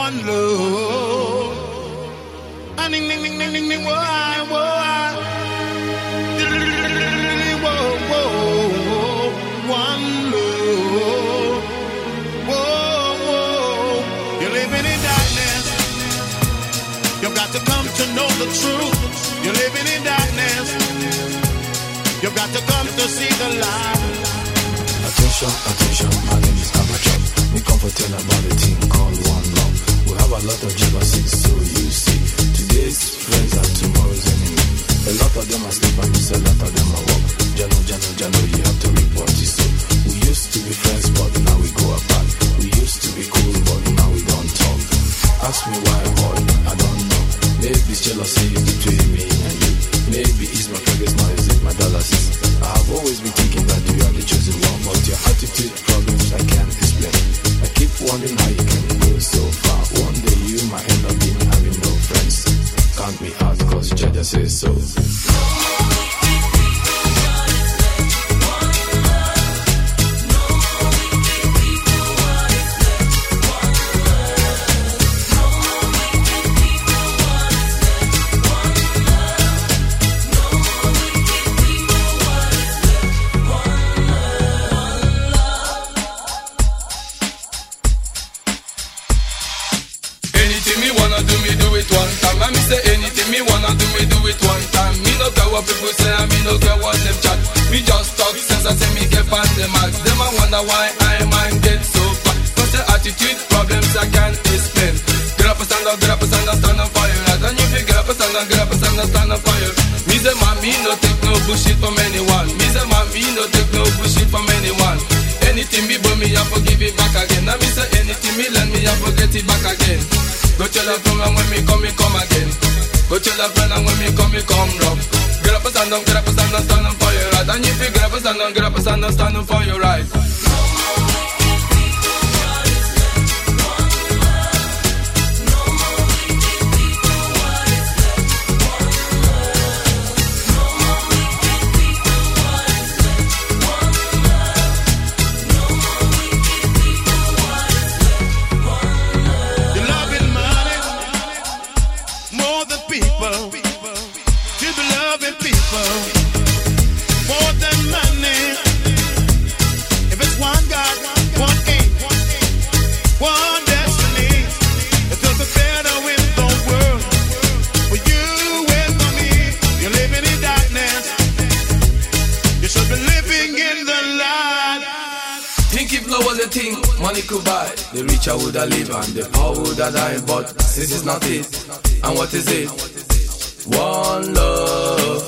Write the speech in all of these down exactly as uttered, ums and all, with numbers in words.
one love. Ah, ding, ding, ding, ding, ding, ding, whoa, whoa, whoa, whoa, one love. Whoa, whoa, you're living in darkness. You've got to come to know the truth. You're living in darkness. You've got to come to see the light. Attention, attention, my name is Amateur. We comforting about a thing called one love. We have a lot of jealousy, so you see. Today's friends are tomorrow's enemy. A lot of them are sleep and miss, a lot of them are walk. Jano, Jano, Jano, you have to report it so. We used to be friends, but now we go apart. We used to be cool, but now we don't talk. Ask me why, boy, I don't know. Maybe it's jealousy between me and you. Maybe it's my progress, now is it my dollars. I have always been thinking that you are the chosen one, but your attitude problems I can't explain. I keep wondering how you can go so far. One day you might end up being having no friends. Count me out, cause Jaja says so. People say I me no care what them chat. We just talk sense I say me get on the max. Them I wonder why I mind get so fat. Cause the attitude problems I can't explain. Get up and stand up, get up and stand up, stand up for you. And if you get up and stand up, get up and stand up, stand up for you. Me say man, me no take no bullshit from anyone. Me say man, me no take no bullshit from anyone. Anything me but me I forgive it back again. And me say anything me lend me I forget it back again. Go tell a friend and when me come, me come again. Go tell a friend and when me come, me come rough. Get up and stand up, get up and stand up, stand up for your right. And if you get up and stand up, get up and stand up, stand up for your right. Money could buy, the richer would I live and the poor would I die. But this is not it, and what is it? One love.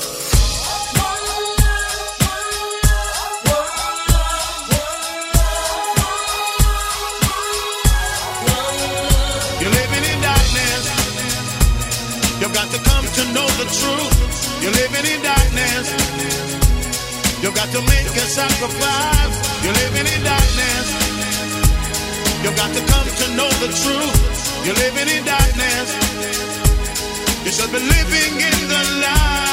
You're living in darkness. You've got to come to know the truth. You're living in darkness. You've got to make a sacrifice. You're living in darkness. You've got to come to know the truth. You're living in darkness. You should be living in the light.